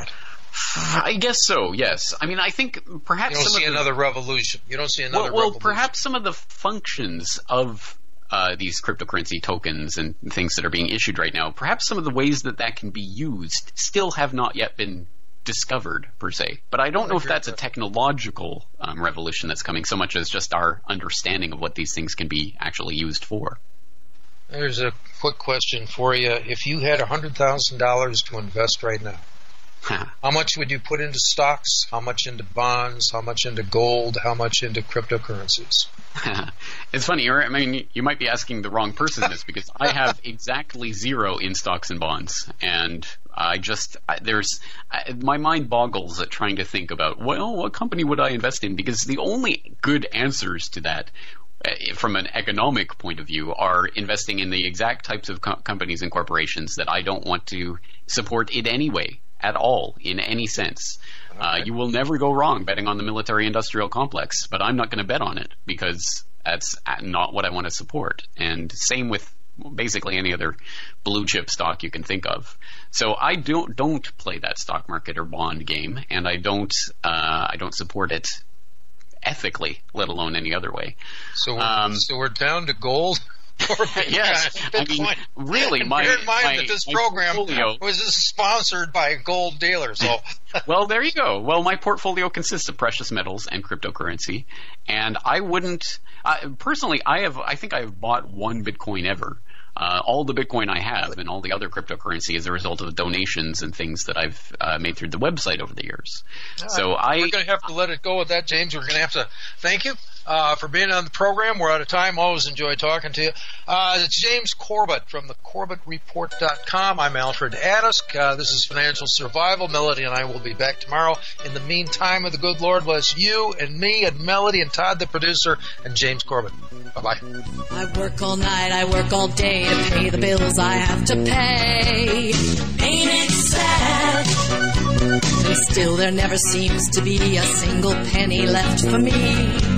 I guess so, yes. I mean, I think perhaps... You don't some see of the, another revolution. You don't see another well, well, revolution. perhaps some of the functions of uh, these cryptocurrency tokens and things that are being issued right now, perhaps some of the ways that that can be used still have not yet been discovered, per se. But I don't know if that's a technological um, revolution that's coming so much as just our understanding of what these things can be actually used for. There's a quick question for you. If you had one hundred thousand dollars to invest right now, how much would you put into stocks? How much into bonds? How much into gold? How much into cryptocurrencies? It's funny. You're, I mean, you might be asking the wrong person this because I have exactly zero in stocks and bonds, and I just I, there's I, my mind boggles at trying to think about, well, what company would I invest in? Because the only good answers to that, from an economic point of view, are investing in the exact types of co- companies and corporations that I don't want to support in any way at all, in any sense. Okay. Uh, you will never go wrong betting on the military-industrial complex, but I'm not going to bet on it because that's not what I want to support. And same with basically any other blue-chip stock you can think of. So I don't don't play that stock market or bond game, and I don't uh, I don't support it ethically, let alone any other way. So we're, um, so we're down to gold? Or yes, Bitcoin. I mean, really, and my, bear in mind my, that this my program portfolio, was sponsored by a gold dealer. So, well, there you go. Well, my portfolio consists of precious metals and cryptocurrency, and I wouldn't uh, personally. I have, I think, I have bought one Bitcoin ever. Uh, all the Bitcoin I have and all the other cryptocurrency is a result of donations and things that I've uh, made through the website over the years. All so right. I, we're going to have to let it go with that, James. We're going to have to thank you uh, for being on the program. We're out of time. Always enjoy talking to you. Uh, it's James Corbett from the Corbett Report dot com. I'm Alfred Adask. Uh, this is Financial Survival. Melody and I will be back tomorrow. In the meantime, may the good Lord bless you and me and Melody and Todd, the producer, and James Corbett. Bye-bye. I work all night, I work all day to pay the bills I have to pay. Ain't it sad? And still there never seems to be a single penny left for me.